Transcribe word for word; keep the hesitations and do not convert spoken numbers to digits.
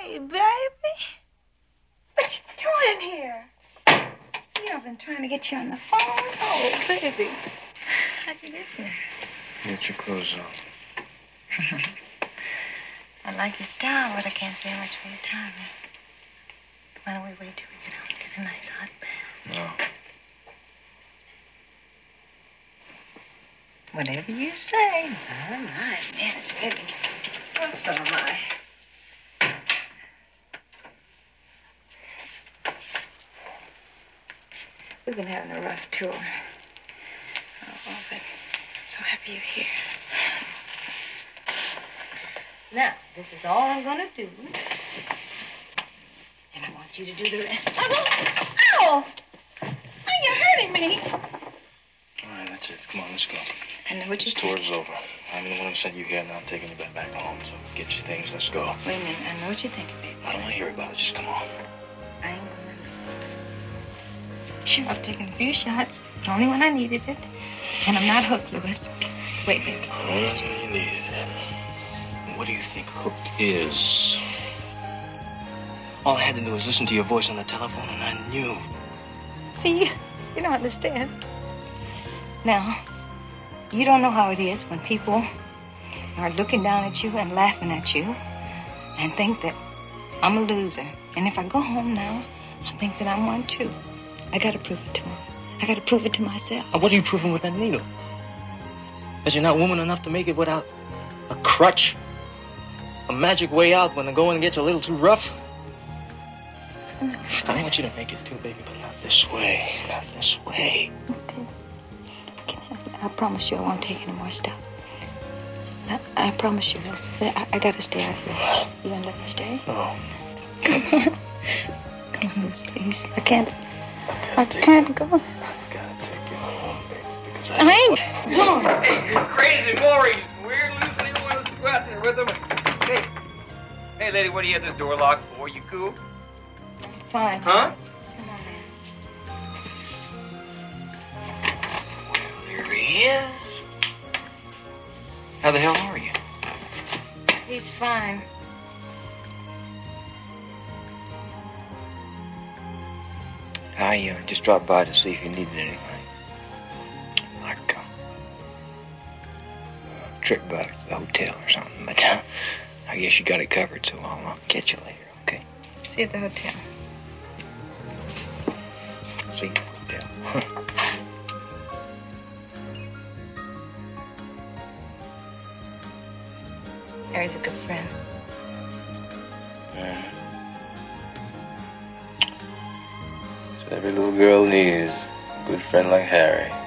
Hey, baby. What you doing here? You know, I've been trying to get you on the phone. Oh, baby. How'd you get here? Get your clothes on. I like your style, but I can't say much for your timing. Why don't we wait till we get home and get a nice hot bath? No. Whatever you say. Oh, my, man, it's ready. Well, so am I. We've been having a rough tour. Oh, but I'm so happy you're here. Now, this is all I'm going to do. And I want you to do the rest. Oh! Ow! Oh, you're hurting me. All right, that's it. Come on, let's go. I know what you're This tour's over. I'm the one who sent you here, and I'm taking you back, back home. So get your things. Let's go. Wait a minute. I know what you're thinking, baby. I don't want to hear about it. Just come on. I ain't gonna lose. Sure, I've taken a few shots. Only when I needed it. And I'm not hooked, Louis. Wait, baby. Only when you needed it. What do you think hooked is? All I had to do was listen to your voice on the telephone, and I knew. See, you don't understand. Now, you don't know how it is when people are looking down at you and laughing at you and think that I'm a loser. And if I go home now, I think that I'm one too. I gotta prove it to them. I gotta prove it to myself. And what are you proving with that needle? That you're not woman enough to make it without a crutch? A magic way out when the going gets a little too rough? I want you to make it too, baby, but not this way. Not this way. Okay. Can I, I promise you I won't take any more stuff. I, I promise you. I, I gotta stay out here. You gonna let me stay? No. Come on. Come on, Liz, please. I can't. I, I can't go. I gotta take you home, baby, because I... I ain't going. Hey, you crazy Maureen. Weird Lucy wants to go out there with them. Hey. Hey, lady, what do you have this door locked for? You cool? Fine. Huh? Come on, man. Well, here he is. How the hell are you? He's fine. I uh, just dropped by to see if you needed anything. Like uh, a trip back to the hotel or something. But uh, I guess you got it covered, so I'll uh, catch you later, okay? See you at the hotel. See you at the hotel. Harry's a good friend. Mm. So every little girl needs a good friend like Harry.